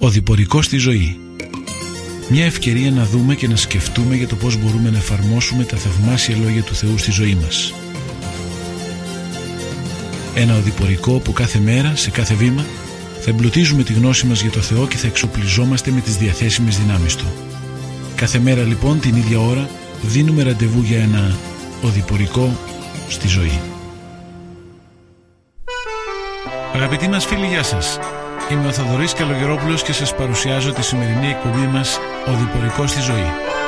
Οδηπορικό στη ζωή. Μια ευκαιρία να δούμε και να σκεφτούμε για το πώς μπορούμε να εφαρμόσουμε τα θαυμάσια λόγια του Θεού στη ζωή μας. Ένα οδηπορικό που κάθε μέρα, σε κάθε βήμα, θα εμπλουτίζουμε τη γνώση μας για το Θεό και θα εξοπλιζόμαστε με τις διαθέσιμες δυνάμεις Του. Κάθε μέρα λοιπόν την ίδια ώρα δίνουμε ραντεβού για ένα οδηπορικό στη ζωή. Αγαπητοί μας φίλοι, γεια σας. Είμαι ο Θοδωρής Καλογερόπουλος και σας παρουσιάζω τη σημερινή εκπομπή μας Οδηπορικό στη ζωή.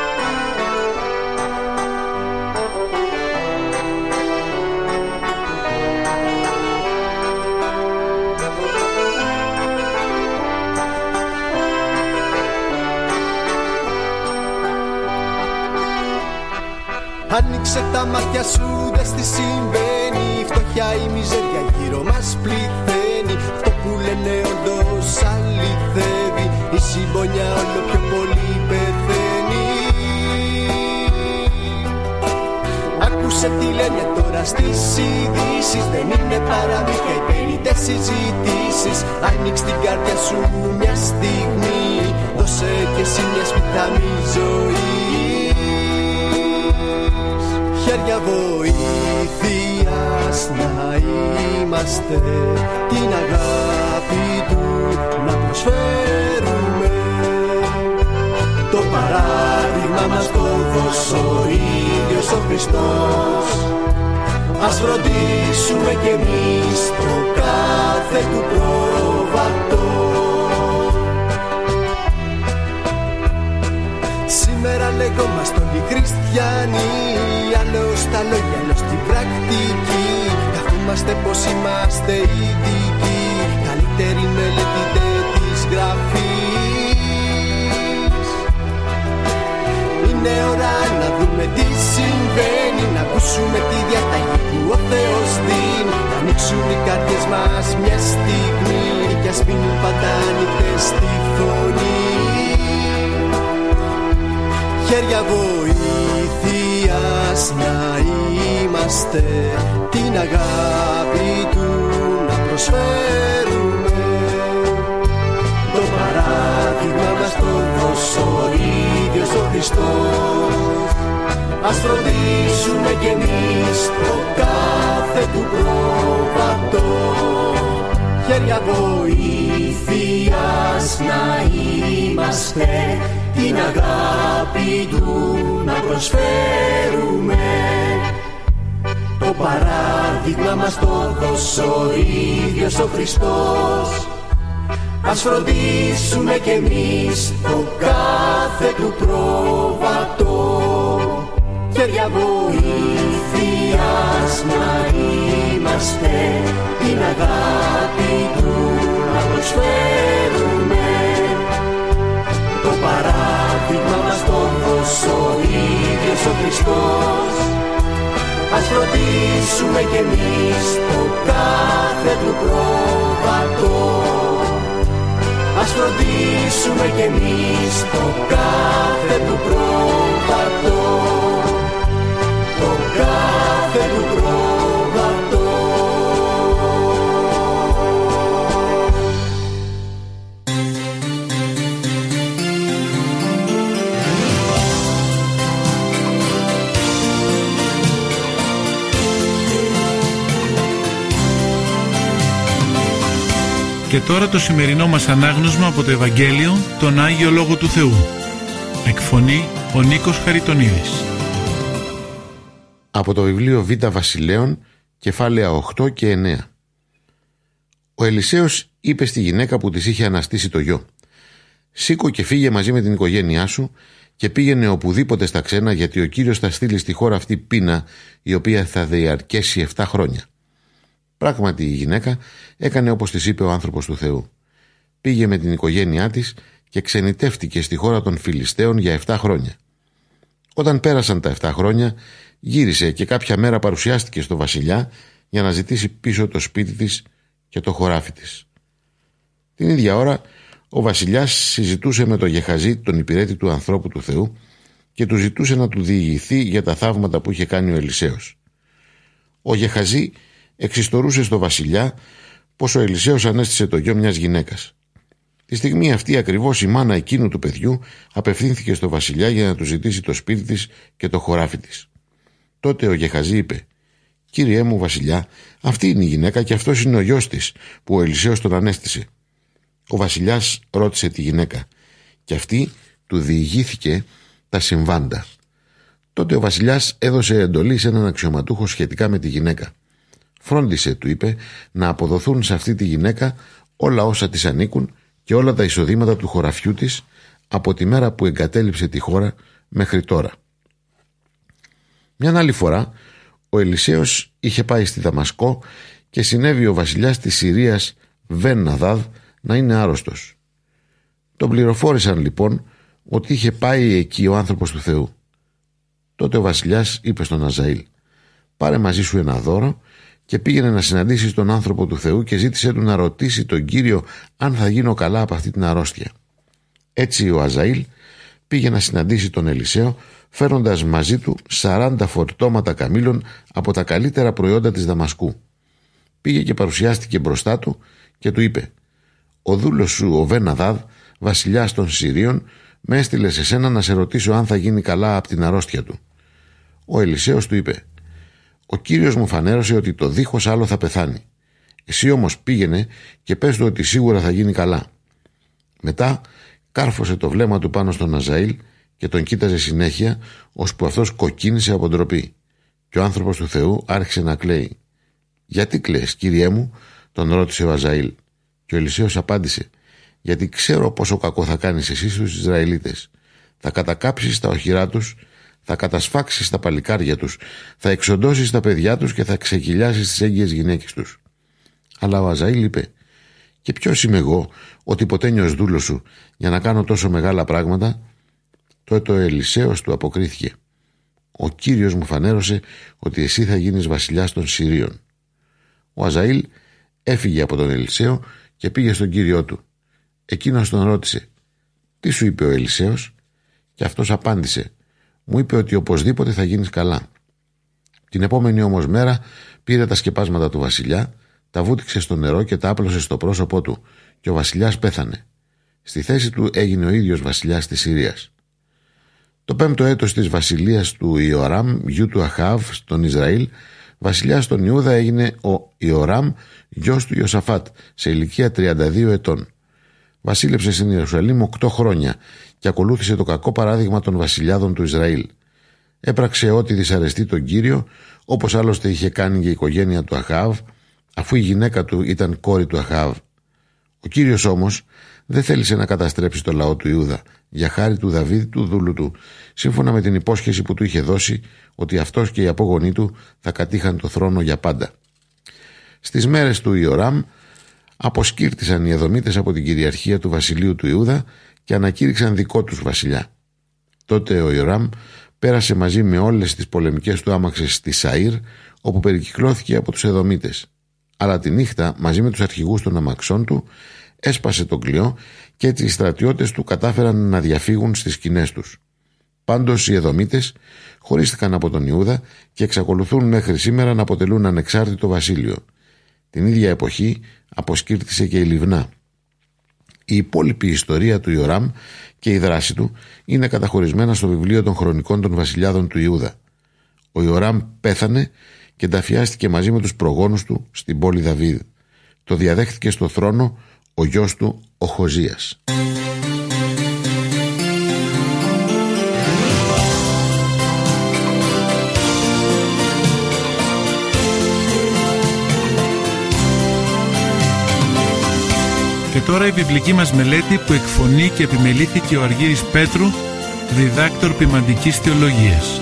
Άνοιξε τα μάτια σου, δες τι συμβαίνει. Η φτωχιά, η μιζέρια γύρω μας πληθαίνει. Αυτό που λένε όντως αληθεύει. Η συμπονιά όλο πιο πολύ πεθαίνει. Άκουσε τι λένε τώρα στις ειδήσεις. Δεν είναι παραμύθια, υπέριτες συζητήσεις. Άνοιξε την καρδιά σου μια στιγμή. Δώσε κι εσύ μια σπιταμή ζωή. Χέρια βοήθειας να είμαστε, την αγάπη Του να προσφέρουμε. Το παράδειγμα μας το δώσε ο ίδιος ο Χριστός. Ας φροντίσουμε κι εμείς το κάθε Του πρόβατο. Σήμερα λεγόμαστε όλοι χριστιανοί. Άλλο στα λόγια, άλλο στην πρακτική. Καθόμαστε πως είμαστε ειδικοί. Καλύτεροι μελετητές της γραφής. Είναι ώρα να δούμε τι συμβαίνει. Να ακούσουμε τη διαταγή που ο Θεός δίνει. Να ανοίξουν οι καρδιές μας μια στιγμή. Κι ας μείνουν πάντα ανοιχτές στη φωνή. Χέρια βοήθειας να είμαστε, την αγάπη Του να προσφέρουμε. Το παράδειγμα μας το δώσε ο ίδιος ο Χριστός. Ας φροντίσουμε κι εμείς το κάθε Του πρόβατο. Χέρια βοήθειας να είμαστε, την αγάπη Του να προσφέρουμε. Το παράδειγμα μας το δώσε ο ίδιος ο Χριστός. Ας φροντίσουμε κι εμείς το κάθε Του πρόβατο. Χέρια βοήθειας να είμαστε, την αγάπη Του να προσφέρουμε. Το παράδειγμα μας το δώσε ο ίδιος ο Χριστός. Ας φροντίσουμε κι εμείς το κάθε Του πρόβατο. Ας φροντίσουμε κι εμείς το κάθε Του πρόβατο. Το κάθε Του πρόβατο. Και τώρα το σημερινό μας ανάγνωσμα από το Ευαγγέλιο, τον Άγιο Λόγο του Θεού. Εκφωνεί ο Νίκος Χαριτονίδης. Από το βιβλίο Β' Βασιλέων, κεφάλαια 8 και 9. Ο Ελισέος είπε στη γυναίκα που της είχε αναστήσει το γιο: «Σήκω και φύγε μαζί με την οικογένειά σου και πήγαινε οπουδήποτε στα ξένα, γιατί ο Κύριος θα στείλει στη χώρα αυτή πείνα, η οποία θα διαρκέσει 7 χρόνια». Πράγματι η γυναίκα έκανε όπως της είπε ο άνθρωπος του Θεού. Πήγε με την οικογένειά της και ξενιτεύτηκε στη χώρα των Φιλιστέων για 7 χρόνια. Όταν πέρασαν τα 7 χρόνια, γύρισε και κάποια μέρα παρουσιάστηκε στο βασιλιά για να ζητήσει πίσω το σπίτι της και το χωράφι της. Την ίδια ώρα ο βασιλιάς συζητούσε με τον Γεχαζή, τον υπηρέτη του ανθρώπου του Θεού, και του ζητούσε να του διηγηθεί για τα θαύματα που είχε κάνει ο Ελισέος. Ο Γεχαζή εξιστορούσε στο βασιλιά πως ο Ελισέος ανέστησε το γιο μιας γυναίκας. Τη στιγμή αυτή ακριβώς η μάνα εκείνου του παιδιού απευθύνθηκε στο βασιλιά για να του ζητήσει το σπίτι της και το χωράφι της. Τότε ο Γεχαζή είπε: «Κύριέ μου βασιλιά, αυτή είναι η γυναίκα και αυτός είναι ο γιος της που ο Ελισέος τον ανέστησε». Ο βασιλιάς ρώτησε τη γυναίκα και αυτή του διηγήθηκε τα συμβάντα. Τότε ο βασιλιάς έδωσε εντολή σε έναν αξιωματούχο σχετικά με τη γυναίκα. «Φρόντισε», του είπε, «να αποδοθούν σε αυτή τη γυναίκα όλα όσα της ανήκουν και όλα τα εισοδήματα του χωραφιού της από τη μέρα που εγκατέλειψε τη χώρα μέχρι τώρα». Μιαν άλλη φορά ο Ελισέος είχε πάει στη Δαμασκό και συνέβη ο βασιλιάς της Συρίας Βεν-Αδάδ να είναι άρρωστος. Τον πληροφόρησαν λοιπόν ότι είχε πάει εκεί ο άνθρωπος του Θεού. Τότε ο βασιλιάς είπε στον Αζαήλ: «Πάρε μαζί σου ένα δώρο και πήγαινε να συναντήσεις τον άνθρωπο του Θεού και ζήτησε του να ρωτήσει τον Κύριο αν θα γίνω καλά από αυτή την αρρώστια». Έτσι ο Αζαήλ πήγε να συναντήσει τον Ελισέο, φέρνοντας μαζί του 40 φορτώματα καμήλων από τα καλύτερα προϊόντα της Δαμασκού. Πήγε και παρουσιάστηκε μπροστά του και του είπε: «Ο δούλος σου ο Βεν-Αδάδ, βασιλιάς των Συρίων, με έστειλε σε σένα να σε ρωτήσω αν θα γίνει καλά από την αρρώστια του». Ο Ελισέος του είπε: «Ο Κύριος μου φανέρωσε ότι το δίχως άλλο θα πεθάνει. Εσύ όμως πήγαινε και πες του ότι σίγουρα θα γίνει καλά». Μετά κάρφωσε το βλέμμα του πάνω στον Αζαήλ και τον κοίταζε συνέχεια, ώσπου αυτός κοκκίνησε από ντροπή. Και ο άνθρωπος του Θεού άρχισε να κλαίει. «Γιατί κλαις, κύριέ μου?» τον ρώτησε ο Αζαήλ. Και ο Ελισέος απάντησε: «Γιατί ξέρω πόσο κακό θα κάνεις εσύ στους Ισραηλίτες. Θα κατακάψεις τα οχυρά τους, θα κατασφάξεις τα παλικάρια τους, θα εξοντώσεις τα παιδιά τους και θα ξεκυλιάσεις τις έγκυες γυναίκες τους». Αλλά ο Αζαήλ είπε: «Και ποιος είμαι εγώ, ο τυποτένιος δούλος σου, για να κάνω τόσο μεγάλα πράγματα?» Τότε ο Ελισέος του αποκρίθηκε: «Ο Κύριος μου φανέρωσε ότι εσύ θα γίνεις βασιλιάς των Συρίων». Ο Αζαήλ έφυγε από τον Ελισέο και πήγε στον Κύριό του. Εκείνος τον ρώτησε: «Τι σου είπε ο Ελισέος?» Και αυτός απάντησε: «Μου είπε ότι οπωσδήποτε θα γίνεις καλά». Την επόμενη όμως μέρα πήρε τα σκεπάσματα του βασιλιά, τα βούτυξε στο νερό και τα άπλωσε στο πρόσωπό του και ο βασιλιάς πέθανε. Στη θέση του έγινε ο ίδιος βασιλιάς της Συρίας. Το 5ο έτος της βασιλείας του Ιοράμ, γιου του Αχάβ, στον Ισραήλ, βασιλιάς των Ιούδα έγινε ο Ιοράμ, γιος του Ιωσαφάτ, σε ηλικία 32 ετών. Βασίλεψε στην Ιερουσαλήμ 8 χρόνια και ακολούθησε το κακό παράδειγμα των βασιλιάδων του Ισραήλ. Έπραξε ό,τι δυσαρεστεί τον Κύριο, όπως άλλωστε είχε κάνει και η οικογένεια του Αχάβ, αφού η γυναίκα του ήταν κόρη του Αχάβ. Ο Κύριος όμως δεν θέλησε να καταστρέψει το λαό του Ιούδα, για χάρη του Δαβίδ του δούλου του, σύμφωνα με την υπόσχεση που του είχε δώσει ότι αυτός και οι απόγονοί του θα κατήχαν το θρόνο για πάντα. Στις μέρες του Ιοράμ αποσκύρτησαν οι Εδωμίτες από την κυριαρχία του βασιλείου του Ιούδα και ανακήρυξαν δικό τους βασιλιά. Τότε ο Ιοράμ πέρασε μαζί με όλες τις πολεμικές του άμαξες στη Σαΐρ, όπου περικυκλώθηκε από τους Εδωμίτες. Αλλά τη νύχτα, μαζί με τους αρχηγούς των αμαξών του, έσπασε τον κλειό και έτσι οι στρατιώτες του κατάφεραν να διαφύγουν στις σκηνές τους. Πάντως οι Εδωμίτες χωρίστηκαν από τον Ιούδα και εξακολουθούν μέχρι σήμερα να αποτελούν ανεξάρτητο βασίλειο. Την ίδια εποχή αποσκύρτησε και η Λιβνά. Η υπόλοιπη ιστορία του Ιοράμ και η δράση του είναι καταχωρισμένα στο βιβλίο των χρονικών των βασιλιάδων του Ιούδα. Ο Ιοράμ πέθανε και ενταφιάστηκε μαζί με τους προγόνους του στην πόλη Δαβίδ. Το διαδέχτηκε στο θρόνο ο γιος του ο Χοζίας. Και τώρα η βιβλική μας μελέτη που εκφωνεί και επιμελήθηκε ο Αργύρης Πέτρου, διδάκτορ ποιμαντικής θεολογίας.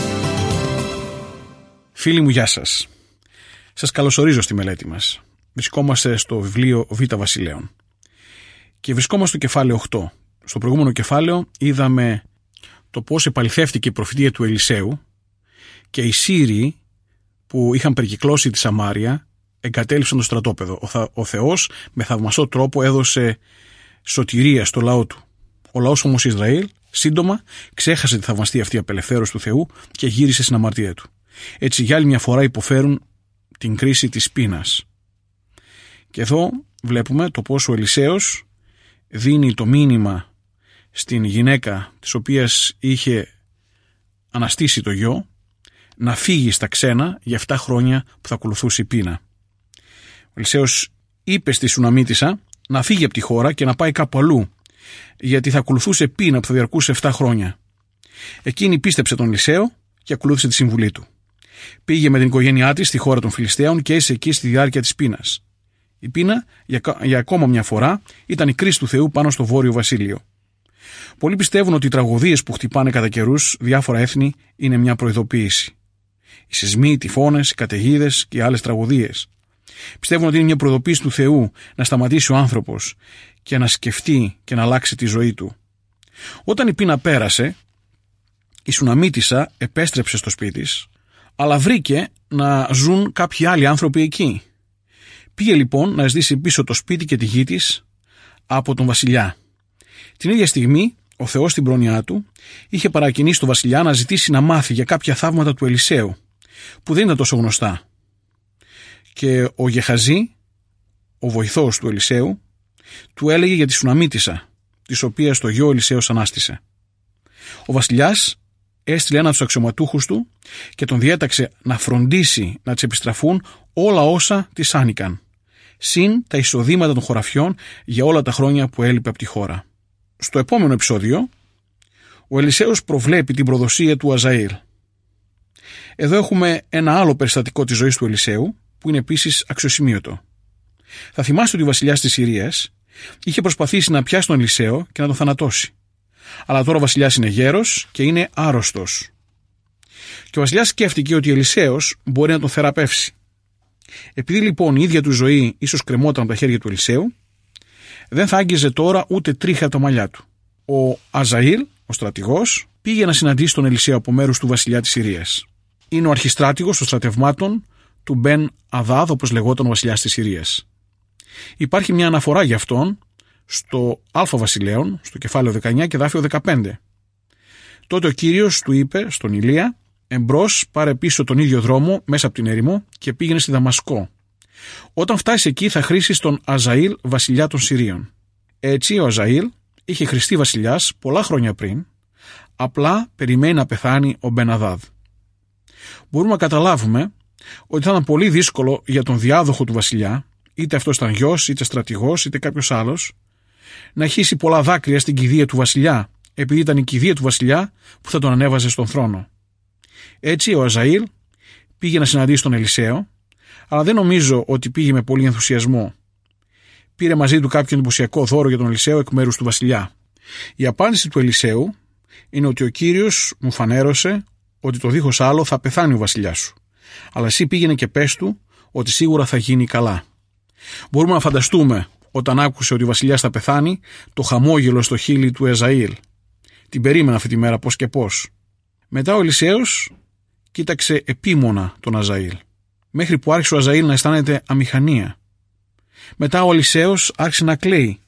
Φίλοι μου, γεια σας. Σας καλωσορίζω στη μελέτη μας. Βρισκόμαστε στο βιβλίο Β' Βασιλέων. Και βρισκόμαστε στο κεφάλαιο 8. Στο προηγούμενο κεφάλαιο είδαμε το πώς επαληθεύτηκε η προφητεία του Ελισέου και οι Σύριοι που είχαν περικυκλώσει τη Σαμάρια εγκατέλειψαν το στρατόπεδο. Ο Θεός με θαυμαστό τρόπο έδωσε σωτηρία στο λαό του. Ο λαός όμως Ισραήλ σύντομα ξέχασε τη θαυμαστή αυτή απελευθέρωση του Θεού και γύρισε στην αμαρτία του. Έτσι για άλλη μια φορά υποφέρουν την κρίση της πείνας. Και εδώ βλέπουμε το πώς ο Ελισέος δίνει το μήνυμα στην γυναίκα της οποίας είχε αναστήσει το γιο να φύγει στα ξένα για 7 χρόνια που θα ακολουθούσε η πείνα. Ο Ελισέος είπε στη Σουναμίτισσα να φύγει από τη χώρα και να πάει κάπου αλλού, γιατί θα ακολουθούσε πείνα που θα διαρκούσε 7 χρόνια. Εκείνη πίστεψε τον Ελισαίο και ακολούθησε τη συμβουλή του. Πήγε με την οικογένειά της στη χώρα των Φιλιστέων και έζησε εκεί στη διάρκεια της πείνας. Η πείνα, για ακόμα μια φορά, ήταν η κρίση του Θεού πάνω στο Βόρειο Βασίλειο. Πολλοί πιστεύουν ότι οι τραγωδίες που χτυπάνε κατά καιρούς διάφορα έθνη είναι μια προειδοποίηση. Οι σεισμοί, οι τυφώνες, οι καταιγίδες και άλλες τραγωδίες. Πιστεύουν ότι είναι μια προειδοποίηση του Θεού να σταματήσει ο άνθρωπος και να σκεφτεί και να αλλάξει τη ζωή του. Όταν η πείνα πέρασε, η Σουναμίτισσα επέστρεψε στο σπίτι της, αλλά βρήκε να ζουν κάποιοι άλλοι άνθρωποι εκεί. Πήγε λοιπόν να ζητήσει πίσω το σπίτι και τη γη της από τον βασιλιά. Την ίδια στιγμή, ο Θεός στην πρόνοιά του είχε παρακινήσει τον βασιλιά να ζητήσει να μάθει για κάποια θαύματα του Ελισαίου, που δεν ήταν τόσο γνωστά. Και ο Γεχαζή, ο βοηθός του Ελισαίου, του έλεγε για τη Σουναμίτισσα, της οποίας το γιο Ελισαίος ανάστησε. Ο βασιλιάς έστειλε ένα από τους αξιωματούχους του και τον διέταξε να φροντίσει να της επιστραφούν όλα όσα της άνοικαν, συν τα εισοδήματα των χωραφιών για όλα τα χρόνια που έλειπε από τη χώρα. Στο επόμενο επεισόδιο, ο Ελισαίος προβλέπει την προδοσία του Αζαήλ. Εδώ έχουμε ένα άλλο περιστατικό της ζωής του Ελισαίου, που είναι επίσης αξιοσημείωτο. Θα θυμάστε ότι ο βασιλιάς της Συρίας είχε προσπαθήσει να πιάσει τον Ελισαίο και να τον θανατώσει. Αλλά τώρα ο βασιλιάς είναι γέρος και είναι άρρωστος. Και ο βασιλιάς σκέφτηκε ότι ο Ελισαίος μπορεί να τον θεραπεύσει. Επειδή λοιπόν η ίδια του ζωή ίσως κρεμόταν από τα χέρια του Ελισαίου, δεν θα άγγιζε τώρα ούτε τρίχα από τα μαλλιά του. Ο Αζαήλ, ο στρατηγός, πήγε να συναντήσει τον Ελισαίο από μέρους του βασιλιά της Συρίας. Είναι ο αρχιστράτηγος των στρατευμάτων του Μπεν Αδάδ, όπως λεγόταν ο βασιλιάς της Συρίας. Υπάρχει μια αναφορά για αυτόν στο Α Βασιλέων, στο κεφάλαιο 19 και δάφιο 15. Τότε ο Κύριος του είπε στον Ηλία: «Εμπρός, πάρε πίσω τον ίδιο δρόμο μέσα από την έρημο και πήγαινε στη Δαμασκό. Όταν φτάσεις εκεί θα χρήσεις τον Αζαήλ βασιλιά των Συρίων». Έτσι ο Αζαήλ είχε χρηστεί βασιλιάς πολλά χρόνια πριν, απλά περιμένει να πεθάνει ο Μπεν Αδάδ. Μπορούμε να καταλάβουμε ότι θα ήταν πολύ δύσκολο για τον διάδοχο του βασιλιά, είτε αυτός ήταν γιος, είτε στρατηγός, είτε κάποιος άλλος, να χύσει πολλά δάκρυα στην κηδεία του βασιλιά, επειδή ήταν η κηδεία του βασιλιά που θα τον ανέβαζε στον θρόνο. Έτσι ο Αζαήλ πήγε να συναντήσει τον Ελισαίο, αλλά δεν νομίζω ότι πήγε με πολύ ενθουσιασμό. Πήρε μαζί του κάποιο εντυπωσιακό δώρο για τον Ελισαίο εκ μέρους του βασιλιά. Η απάντηση του Ελισαίου είναι ότι ο Κύριος μου φανέρωσε ότι το δίχως άλλο θα πεθάνει ο βασιλιάς σου, αλλά εσύ πήγαινε και πες του ότι σίγουρα θα γίνει καλά. Μπορούμε να φανταστούμε, όταν άκουσε ότι ο βασιλιάς θα πεθάνει, το χαμόγελο στο χείλη του Αζαήλ. Την περίμενα αυτή τη μέρα πώς και πώς. Μετά ο Ελισαίος κοίταξε επίμονα τον Αζαήλ, μέχρι που άρχισε ο Αζαήλ να αισθάνεται αμηχανία. Μετά ο Ελισαίος άρχισε να κλαίει.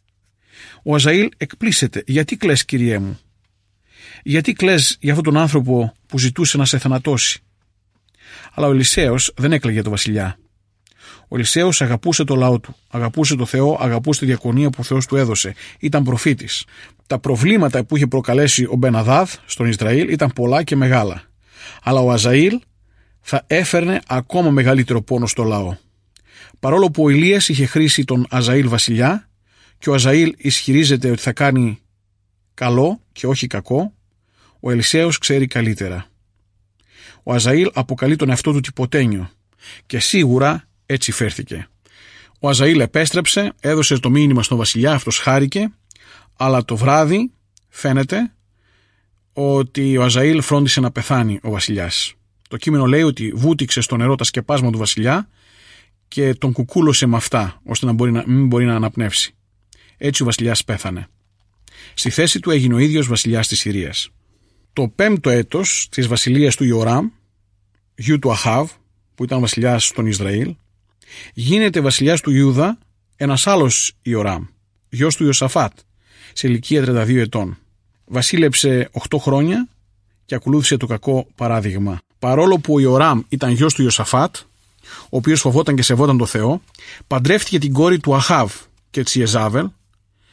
Ο Αζαήλ εκπλήσεται. «Γιατί κλαις, κυριέ μου? Γιατί κλαις για αυτόν τον άνθρωπο που ζητούσε να σε θανατώσει?» Αλλά ο Ελισαίος δεν έκλαιγε τον βασιλιά. Ο Ελισαίος αγαπούσε το λαό του, αγαπούσε το Θεό, αγαπούσε τη διακονία που ο Θεός του έδωσε. Ήταν προφήτης. Τα προβλήματα που είχε προκαλέσει ο Μπεν Αδάδ στον Ισραήλ ήταν πολλά και μεγάλα. Αλλά ο Αζαήλ θα έφερνε ακόμα μεγαλύτερο πόνο στο λαό. Παρόλο που ο Ηλίας είχε χρήσει τον Αζαήλ βασιλιά και ο Αζαήλ ισχυρίζεται ότι θα κάνει καλό και όχι κακό, ο Ελισαίος ξέρει καλύτερα. Ο Αζαήλ αποκαλεί τον εαυτό του τυποτένιο και σίγουρα έτσι φέρθηκε. Ο Αζαήλ επέστρεψε, έδωσε το μήνυμα στον βασιλιά, αυτός χάρηκε, αλλά το βράδυ φαίνεται ότι ο Αζαήλ φρόντισε να πεθάνει ο βασιλιάς. Το κείμενο λέει ότι βούτυξε στο νερό τα σκεπάσματα του βασιλιά και τον κουκούλωσε με αυτά, ώστε να μην μπορεί να αναπνεύσει. Έτσι ο βασιλιάς πέθανε. Στη θέση του έγινε ο ίδιος βασιλιάς της Συρίας. Το 5ο έτος της βασιλείας του Ιοράμ, γιου του Αχάβ, που ήταν βασιλιάς στον Ισραήλ, γίνεται βασιλιάς του Ιούδα ένας άλλος Ιοράμ, γιος του Ιωσαφάτ, σε ηλικία 32 ετών. Βασίλεψε 8 χρόνια και ακολούθησε το κακό παράδειγμα. Παρόλο που ο Ιοράμ ήταν γιος του Ιωσαφάτ, ο οποίος φοβόταν και σεβόταν το Θεό, παντρεύτηκε την κόρη του Αχάβ και της Ιεζάβελ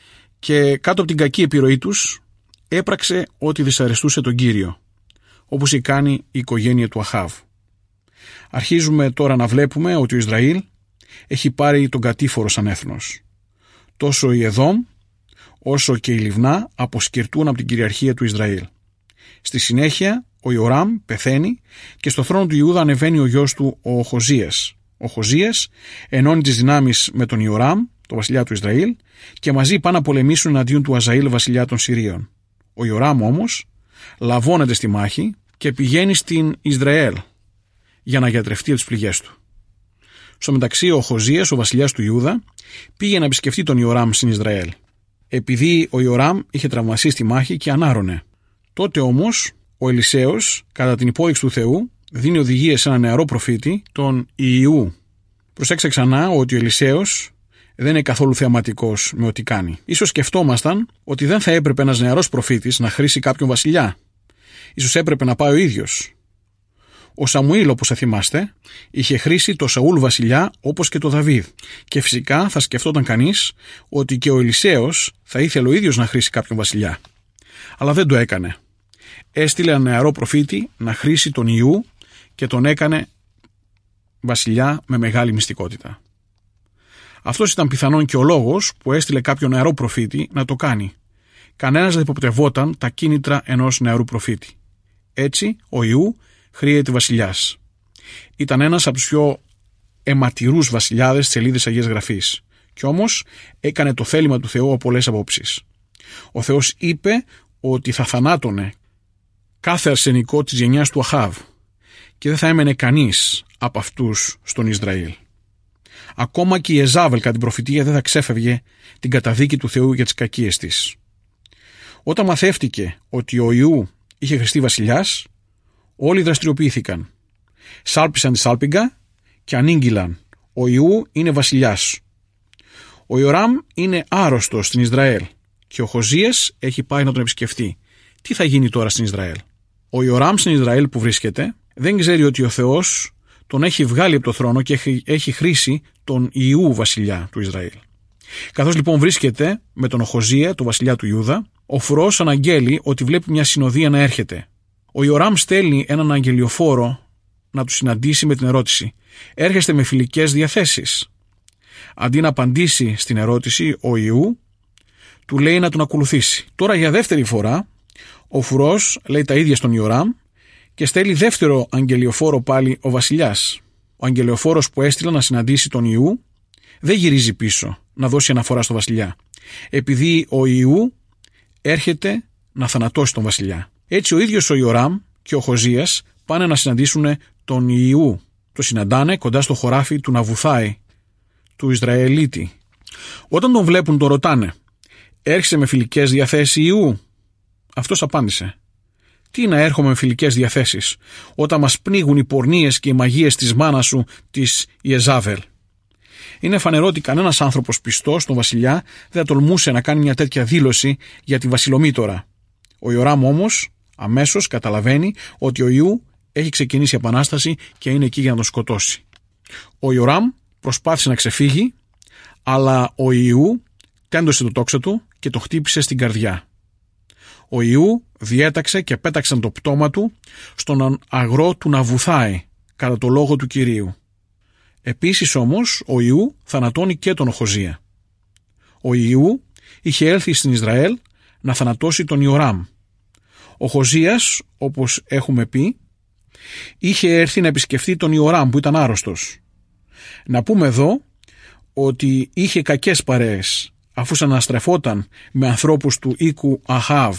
και κάτω από την κακή επιρροή τους έπραξε ό,τι δυσαρεστούσε τον Κύριο, όπως είχε κάνει η οικογένεια του Αχάβ. Αρχίζουμε τώρα να βλέπουμε ότι ο Ισραήλ έχει πάρει τον κατήφορο σαν έθνος. Τόσο η Εδόμ όσο και η Λιβνά αποσκυρτούν από την κυριαρχία του Ισραήλ. Στη συνέχεια ο Ιοράμ πεθαίνει και στο θρόνο του Ιούδα ανεβαίνει ο γιος του ο Οχοζίας. Ο Οχοζίας ενώνει τις δυνάμεις με τον Ιοράμ, τον βασιλιά του Ισραήλ, και μαζί πάνε να πολεμήσουν εναντίον του Αζαήλ, βασιλιά των Συρίων. Ο Ιοράμ όμως λαβώνεται στη μάχη και πηγαίνει στην Ισραήλ για να γιατρευτεί από τις πληγές του. Στο μεταξύ ο Οχοζίας, ο βασιλιάς του Ιούδα, πήγε να επισκεφτεί τον Ιοράμ στην Ισραήλ. Επειδή ο Ιοράμ είχε τραυματιστεί στη μάχη και ανάρωνε. Τότε όμως ο Ελισέος, κατά την υπόδειξη του Θεού, δίνει οδηγίες σε έναν νεαρό προφήτη, τον Ιού. Προσέξτε ξανά ότι ο Ελισέος δεν είναι καθόλου θεαματικός με ό,τι κάνει. Ίσως σκεφτόμασταν ότι δεν θα έπρεπε ένας νεαρός προφήτης να χρήσει κάποιον βασιλιά. Ίσως έπρεπε να πάει ο ίδιος. Ο Σαμουήλ, όπως θα θυμάστε, είχε χρήσει το Σαούλ βασιλιά όπως και το Δαβίδ. Και φυσικά θα σκεφτόταν κανείς ότι και ο Ελισέος θα ήθελε ο ίδιος να χρήσει κάποιον βασιλιά. Αλλά δεν το έκανε. Έστειλε ένα νεαρό προφήτη να χρήσει τον Ιού και τον έκανε βασιλιά με μεγάλη μυστικότητα. Αυτός ήταν πιθανόν και ο λόγος που έστειλε κάποιο νεαρό προφήτη να το κάνει. Κανένας δεν υποπτευόταν τα κίνητρα ενός νεαρού προφήτη. Έτσι, ο Ιού χρήεται βασιλιάς. Ήταν ένας από τους πιο αιματηρούς βασιλιάδες της σελίδας Αγίας Γραφής. Κι όμως έκανε το θέλημα του Θεού από πολλές απόψεις. Ο Θεός είπε ότι θα θανάτωνε κάθε αρσενικό της γενιάς του Αχάβ και δεν θα έμενε κανείς από αυτούς στον Ισραήλ. Ακόμα και η Εζάβελ κατά την προφητεία δεν θα ξέφευγε την καταδίκη του Θεού για τις κακίες της. Όταν μαθεύτηκε ότι ο Ιού είχε χρηστεί βασιλιάς, όλοι δραστηριοποιήθηκαν. Σάλπισαν τη σάλπιγγα και ανήγγυλαν: ο Ιού είναι βασιλιάς. Ο Ιοράμ είναι άρρωστος στην Ισραήλ και ο Οχοζίας έχει πάει να τον επισκεφτεί. Τι θα γίνει τώρα στην Ισραήλ? Ο Ιοράμ στην Ισραήλ που βρίσκεται δεν ξέρει ότι ο Θεός τον έχει βγάλει από το θρόνο και έχει χρήσει τον Ιού βασιλιά του Ισραήλ. Καθώς λοιπόν βρίσκεται με τον Οχοζία, τον βασιλιά του Ιούδα, ο φρουρός αναγγέλει ότι βλέπει μια συνοδεία να έρχεται. Ο Ιοράμ στέλνει έναν αγγελιοφόρο να του συναντήσει με την ερώτηση: έρχεστε με φιλικές διαθέσεις? Αντί να απαντήσει στην ερώτηση, ο Ιού του λέει να τον ακολουθήσει. Τώρα για δεύτερη φορά ο φρουρός λέει τα ίδια στον Ιοράμ και στέλνει δεύτερο αγγελιοφόρο πάλι ο βασιλιάς. Ο αγγελιοφόρος που έστειλε να συναντήσει τον Ιού δεν γυρίζει πίσω να δώσει αναφορά στο βασιλιά, επειδή ο Ιού έρχεται να θανατώσει τον βασιλιά. Έτσι ο ίδιος ο Ιοράμ και ο Οχοζίας πάνε να συναντήσουν τον Ιού. Το συναντάνε κοντά στο χωράφι του Ναβουθάη, του Ισραηλίτη. Όταν τον βλέπουν τον ρωτάνε: έρχεσαι με φιλικές διαθέσεις Ιού? Αυτός απάντησε: τι να έρχομαι με φιλικές διαθέσεις όταν μας πνίγουν οι πορνείες και οι μαγείες της μάνας σου της Ιεζάβελ? Είναι φανερό ότι κανένας άνθρωπος πιστός στον βασιλιά δεν θα τολμούσε να κάνει μια τέτοια δήλωση για τη βασιλομήτωρα. Ο Ιοράμ όμως αμέσως καταλαβαίνει ότι ο Ιού έχει ξεκινήσει επανάσταση και είναι εκεί για να τον σκοτώσει. Ο Ιοράμ προσπάθησε να ξεφύγει, αλλά ο Ιού τέντωσε το τόξο του και το χτύπησε στην καρδιά. Ο Ιού διέταξε και πέταξαν το πτώμα του στον αγρό του Ναβουθάη κατά το λόγο του Κυρίου. Επίσης όμως ο Ιού θανατώνει και τον Οχοζία. Ο Ιού είχε έλθει στην Ισραήλ να θανατώσει τον Ιοράμ. Ο Οχοζίας, όπως έχουμε πει, είχε έρθει να επισκεφθεί τον Ιοράμ που ήταν άρρωστος. Να πούμε εδώ ότι είχε κακές παρέες, αφού αναστρεφόταν με ανθρώπους του οίκου Αχάβ.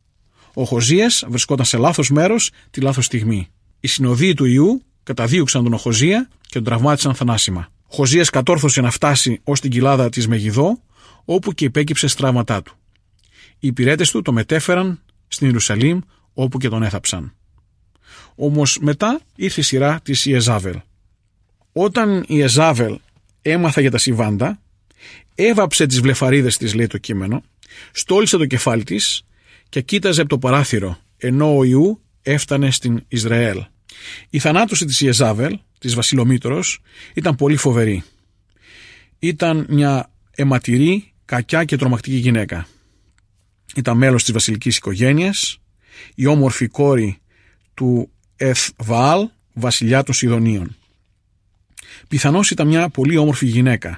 Ο Οχοζίας βρισκόταν σε λάθος μέρος τη λάθος στιγμή. Οι συνοδοί του Ιού καταδίωξαν τον Οχοζία και τον τραυμάτισαν θανάσιμα. Ο Οχοζίας κατόρθωσε να φτάσει ως την κοιλάδα της Μεγιδό, όπου και υπέκυψε στα τραύματά του. Οι υπηρέτες του το μετέφεραν στην Ιερουσαλήμ, όπου και τον έθαψαν. Όμως μετά ήρθε η σειρά της Ιεζάβελ. Όταν η Ιεζάβελ έμαθα για τα συμβάντα, έβαψε τις βλεφαρίδες της, λέει το κείμενο, στόλισε το κεφάλι της και κοίταζε από το παράθυρο, ενώ ο Ιού έφτανε στην Ισραήλ. Η θανάτωση της Ιεζάβελ, της βασιλομήτωρος, ήταν πολύ φοβερή. Ήταν μια αιματηρή κακιά και τρομακτική γυναίκα. Ήταν μέλος της βασιλικής οικογένειας, η όμορφη κόρη του Εθβαάλ, βασιλιά των Σιδωνίων. Πιθανώς ήταν μια πολύ όμορφη γυναίκα.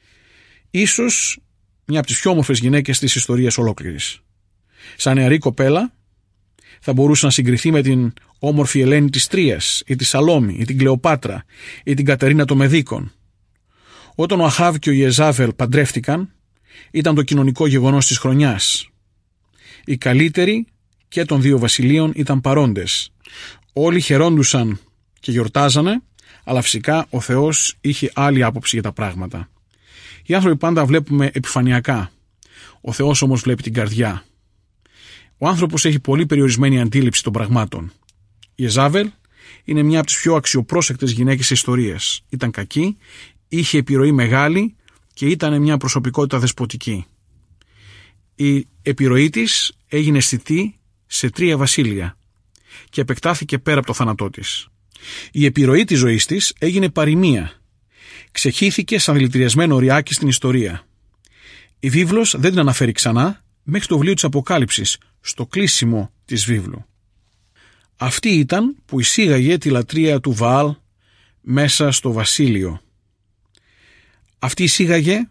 Ίσως μια από τις πιο όμορφες γυναίκες της ιστορίας ολόκληρης. Σαν νεαρή κοπέλα θα μπορούσε να συγκριθεί με την όμορφη Ελένη της Τρίας ή τη Σαλόμη ή την Κλεοπάτρα ή την Κατερίνα των Μεδίκων. Όταν ο Αχάβ και ο Ιεζάβελ παντρεύτηκαν, ήταν το κοινωνικό γεγονός της χρονιάς. Οι καλύτεροι και των δύο βασιλείων ήταν παρόντες. Όλοι χαιρόντουσαν και γιορτάζανε, αλλά φυσικά ο Θεός είχε άλλη άποψη για τα πράγματα. Οι άνθρωποι πάντα βλέπουμε επιφανειακά. Ο Θεός όμως βλέπει την καρδιά. Ο άνθρωπος έχει πολύ περιορισμένη αντίληψη των πραγμάτων. Η Ιεζάβελ είναι μια από τις πιο αξιοπρόσεκτες γυναίκες της ιστορίας. Ήταν κακή, είχε επιρροή μεγάλη και ήταν μια προσωπικότητα δεσποτική. Η επιρροή της έγινε αισθητή σε 3 βασίλεια και επεκτάθηκε πέρα από το θάνατό της. Η επιρροή της ζωής της έγινε παροιμία. Ξεχύθηκε σαν δηλητηριασμένο ωριάκι στην ιστορία. Η βίβλος δεν την αναφέρει ξανά μέχρι το βιβλίο της Αποκάλυψης, στο κλείσιμο της βίβλου. Αυτή ήταν που εισήγαγε τη λατρεία του Βαάλ μέσα στο βασίλειο. Αυτή εισήγαγε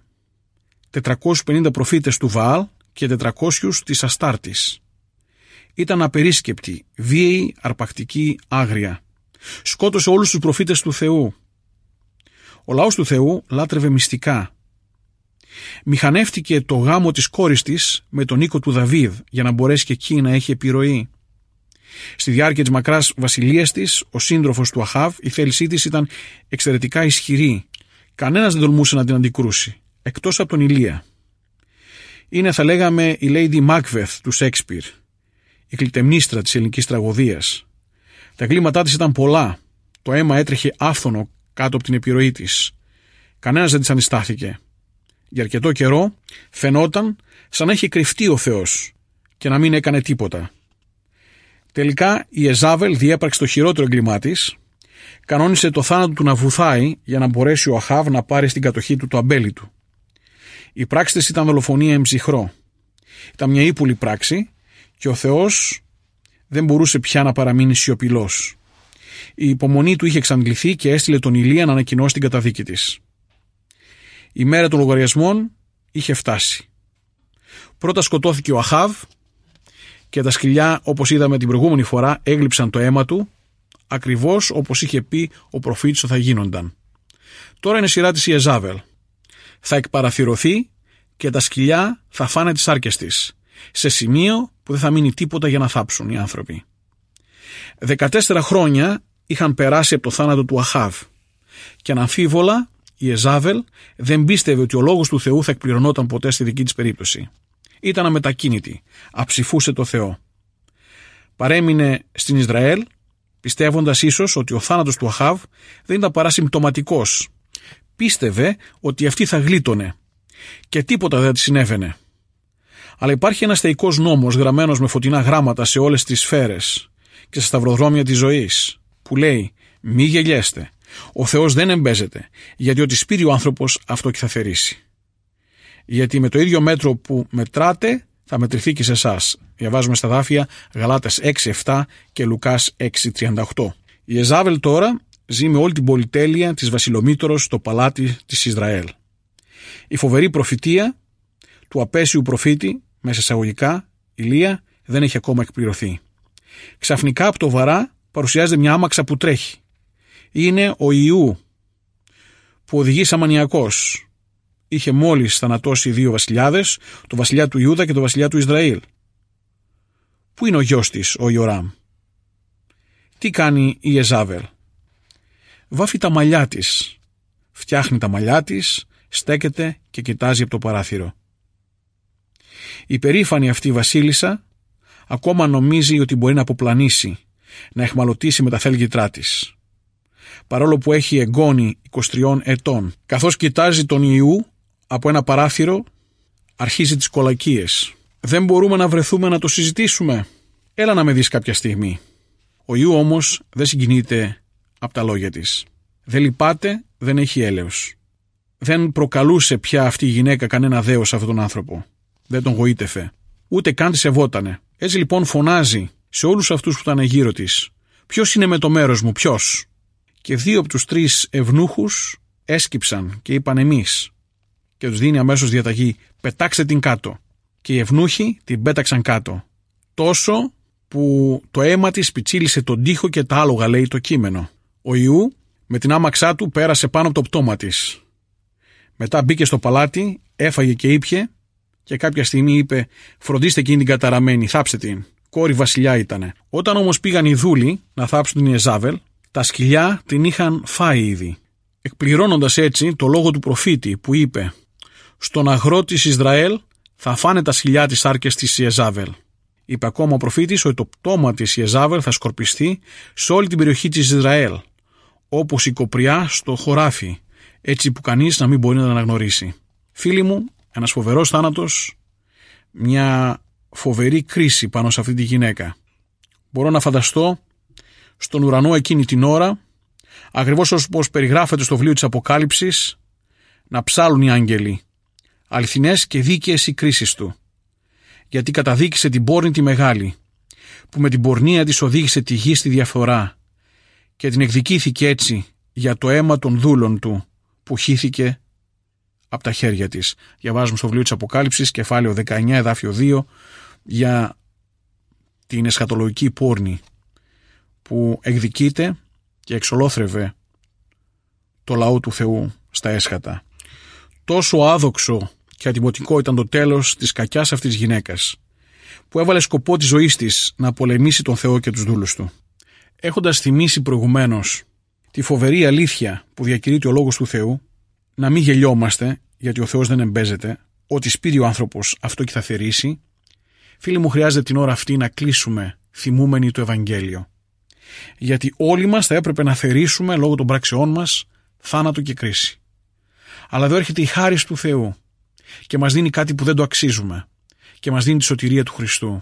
450 προφήτες του Βαάλ και 400 της Αστάρτης. Ήταν απερίσκεπτη, βίαιη, αρπακτική, άγρια. Σκότωσε όλους τους προφήτες του Θεού. Ο λαός του Θεού λάτρευε μυστικά. Μηχανεύτηκε το γάμο της κόρης της με τον οίκο του Δαβίδ για να μπορέσει και εκεί να έχει επιρροή. Στη διάρκεια της μακράς βασιλείας της, ο σύντροφος του Αχάβ, η θέλησή της ήταν εξαιρετικά ισχυρή. Κανένας δεν τολμούσε να την αντικρούσει, εκτός από τον Ηλία. Είναι, θα λέγαμε, η Lady Macbeth του Σέξπιρ, η κλητεμνίστρα της ελληνικής τραγωδίας. Τα εγκλήματά της ήταν πολλά. Το αίμα έτρεχε άφθονο κάτω από την επιρροή της. Κανένας δεν της αντιστάθηκε. Για αρκετό καιρό φαινόταν σαν να είχε κρυφτεί ο Θεός και να μην έκανε τίποτα. Τελικά η Ιεζάβελ διέπραξε το χειρότερο έγκλημά της, κανόνισε το θάνατο του να βουθάει για να μπορέσει ο Αχάβ να πάρει στην κατοχή του το αμπέλι του. Η πράξη της ήταν δολοφονία εμψυχρό. Ήταν μια ύπουλη πράξη και ο Θεός δεν μπορούσε πια να παραμείνει σιωπηλός. Η υπομονή του είχε εξαντληθεί και έστειλε τον Ηλία να ανακοινώσει την καταδίκη της. Η μέρα των λογαριασμών είχε φτάσει. Πρώτα σκοτώθηκε ο Αχάβ και τα σκυλιά, όπως είδαμε την προηγούμενη φορά, έγλειψαν το αίμα του, ακριβώς όπως είχε πει ο προφήτης ότι θα γίνονταν. Τώρα είναι σειρά της Ιεζάβελ. Θα εκπαραθυρωθεί και τα σκυλιά θα φάνε τις σάρκες της, σε σημείο που δεν θα μείνει τίποτα για να θάψουν οι άνθρωποι. 14 χρόνια είχαν περάσει από το θάνατο του Αχάβ και αναμφίβολα η Ιεζάβελ δεν πίστευε ότι ο λόγος του Θεού θα εκπληρωνόταν ποτέ στη δική της περίπτωση. Ήταν αμετακίνητη, αψηφούσε το Θεό. Παρέμεινε στην Ισραήλ, πιστεύοντας ίσως ότι ο θάνατος του Αχάβ δεν ήταν παρά συμπτωματικός. Πίστευε ότι αυτή θα γλίτωνε και τίποτα δεν της συνέβαινε. Αλλά υπάρχει ένας θεϊκός νόμος γραμμένος με φωτεινά γράμματα σε όλες τις σφαίρες και στα σταυροδρόμια της ζωής, που λέει «Μη γελιέστε, ο Θεός δεν εμπέζεται, γιατί ό,τι σπείρει ο άνθρωπος αυτό και θα θερήσει. Γιατί με το ίδιο μέτρο που μετράτε θα μετρηθεί και σε εσάς». Διαβάζουμε στα δάφια Γαλάτας 6:7 και Λουκάς 6:38. Η Ιεζάβελ τώρα ζει με όλη την πολυτέλεια της βασιλομήτωρος στο παλάτι της Ισραήλ. Η φοβερή προφητεία του απέσιου προφήτη, μέσα εισαγωγικά, Ηλία, δεν έχει ακόμα εκπληρωθεί. Ξαφνικά από το βαρά παρουσιάζεται μια άμαξα που τρέχει. Είναι ο Ιού, που οδηγεί σαν μανιακός. Είχε μόλις θανατώσει 2 βασιλιάδες, το βασιλιά του Ιούδα και το βασιλιά του Ισραήλ. Πού είναι ο γιος της, ο Ιωράμ? Τι κάνει η Ιεζάβελ? Βάφει τα μαλλιά της, φτιάχνει τα μαλλιά της, στέκεται και κοιτάζει από το παράθυρο. Η περήφανη αυτή βασίλισσα ακόμα νομίζει ότι μπορεί να αποπλανήσει, να εχμαλωτήσει με τα θέλγητρά της. Παρόλο που έχει εγγόνη 23 ετών, καθώς κοιτάζει τον Ιού από ένα παράθυρο, αρχίζει τις κολακίες. «Δεν μπορούμε να βρεθούμε να το συζητήσουμε? Έλα να με δεις κάποια στιγμή». Ο Ιού όμως δεν συγκινείται από τα λόγια της. Δεν λυπάται, δεν έχει έλεος. δεν προκαλούσε πια αυτή η γυναίκα κανένα δέος σε αυτόν τον άνθρωπο. Δεν τον γοήτευε. Ούτε καν τη σεβότανε. Έτσι λοιπόν φωνάζει σε όλους αυτούς που ήταν γύρω της: «Ποιος είναι με το μέρος μου, ποιος?» Και 2 από τους 3 ευνούχους έσκυψαν και είπαν «εμείς». Και τους δίνει αμέσως διαταγή: «Πετάξτε την κάτω». Και οι ευνούχοι την πέταξαν κάτω. Τόσο που το αίμα της πιτσίλησε τον τοίχο και τα άλογα, λέει το κείμενο. Ο Ιού με την άμαξά του πέρασε πάνω από το πτώμα της. Μετά μπήκε στο παλάτι, έφαγε και ήπιε και κάποια στιγμή είπε: «Φροντίστε εκείνη την καταραμένη, θάψτε την». Κόρη βασιλιά ήτανε. Όταν όμως πήγαν οι δούλοι να θάψουν την Ιεζάβελ, τα σκυλιά την είχαν φάει ήδη. Εκπληρώνοντας έτσι το λόγο του προφήτη που είπε: «Στον αγρό της Ισραήλ θα φάνε τα σκυλιά της σάρκες της Ιεζάβελ». Είπε ακόμα ο προφήτης ότι το πτώμα της Ιεζάβελ θα σκορπιστεί σε όλη την περιοχή της Ισραήλ, όπως η κοπριά στο χωράφι, έτσι που κανείς να μην μπορεί να την αναγνωρίσει. Φίλοι μου, ένας φοβερός θάνατος, μια φοβερή κρίση πάνω σε αυτή τη γυναίκα. Μπορώ να φανταστώ στον ουρανό εκείνη την ώρα, ακριβώς όπως περιγράφεται στο βιβλίο της Αποκάλυψης, να ψάλουν οι άγγελοι. Αληθινές και δίκαιες οι κρίσεις του. Γιατί καταδίκησε την πόρνη τη μεγάλη, που με την πορνεία της οδήγησε τη γη στη διαφθορά και την εκδικήθηκε έτσι για το αίμα των δούλων του που χύθηκε από τα χέρια της. Διαβάζουμε στο βιβλίο της Αποκάλυψης, κεφάλαιο 19, εδάφιο 2, για την εσχατολογική πόρνη που εκδικείται και εξολόθρευε το λαό του Θεού στα έσχατα. Τόσο άδοξο και ατιμωτικό ήταν το τέλος της κακιάς αυτής της γυναίκας, που έβαλε σκοπό της ζωής της να πολεμήσει τον Θεό και τους δούλους του. Έχοντας θυμίσει προηγουμένως τη φοβερή αλήθεια που διακηρύττει ο Λόγος του Θεού, να μην γελιόμαστε, γιατί ο Θεός δεν εμπέζεται, ότι σπείρει ο άνθρωπος αυτό και θα θερήσει, φίλοι μου, χρειάζεται την ώρα αυτή να κλείσουμε θυμούμενοι το Ευαγγέλιο. Γιατί όλοι μας θα έπρεπε να θερήσουμε λόγω των πράξεών μας θάνατο και κρίση. Αλλά εδώ έρχεται η χάρις του Θεού και μας δίνει κάτι που δεν το αξίζουμε και μας δίνει τη σωτηρία του Χριστού.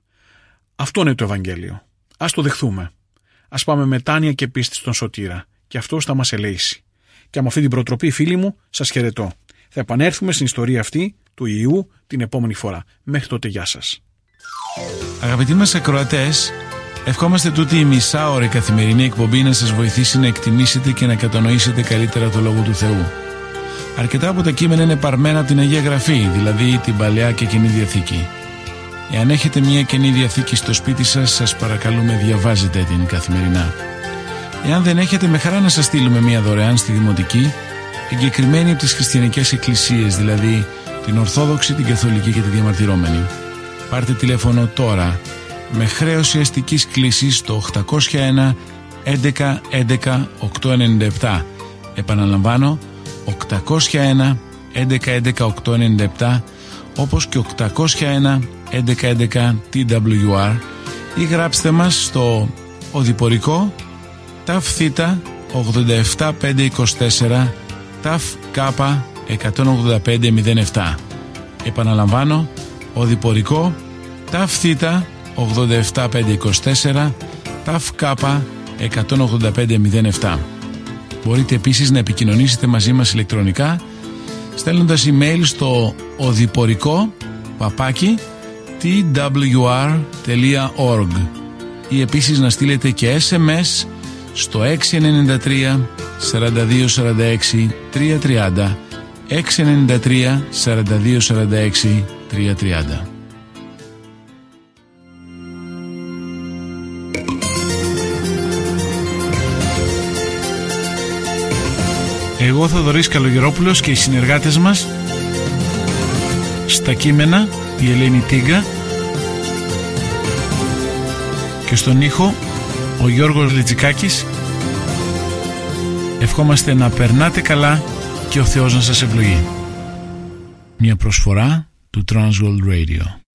Αυτό είναι το Ευαγγέλιο. Ας το δεχθούμε. Ας πάμε με μετάνοια και πίστη στον Σωτήρα και αυτός θα μας ελέησει. Και με αυτή την προτροπή, φίλοι μου, σας χαιρετώ. Θα επανέλθουμε στην ιστορία αυτή του Ιού την επόμενη φορά. Μέχρι τότε, γεια σας. Αγαπητοί μας ακροατές, ευχόμαστε τούτη η μισάωρη καθημερινή εκπομπή να σας βοηθήσει να εκτιμήσετε και να κατανοήσετε καλύτερα το Λόγο του Θεού. Αρκετά από τα κείμενα είναι παρμένα από την Αγία Γραφή, δηλαδή την Παλαιά και Καινή Διαθήκη. Εάν έχετε μια Καινή Διαθήκη στο σπίτι σας, σας παρακαλούμε διαβάζετε την καθημερινά. Εάν δεν έχετε, με χαρά να σας στείλουμε μια δωρεάν στη Δημοτική, εγκεκριμένη από τις χριστιανικές εκκλησίες, δηλαδή την Ορθόδοξη, την Καθολική και τη Διαμαρτυρόμενη. Πάρτε τηλέφωνο τώρα με χρέωση αστικής κλήσης στο 801 11 11 897. Επαναλαμβάνω, 801 11 11 897, όπως και 801 11 11 TWR, ή γράψτε μας στο οδηπορικό ΤΑΦ Θ 87524 ΤΑΦ Κ 18507. Επαναλαμβάνω, οδηπορικό ΤΑΦ Θ 87524 ΤΑΦ Κ 18507. Μπορείτε επίσης να επικοινωνήσετε μαζί μας ηλεκτρονικά στέλνοντας email στο οδηπορικό@twr.org ή επίσης να στείλετε και SMS στο 693 42 46 330, 693 42 46 330. Εγώ Θοδωρής Καλογερόπουλος και οι συνεργάτες μας στα κείμενα η Ελένη Τίγκα και στον ήχο ο Γιώργος Λιτζικάκης. Ευχόμαστε να περνάτε καλά και ο Θεός να σας ευλογεί. Μια προσφορά του Transworld Radio.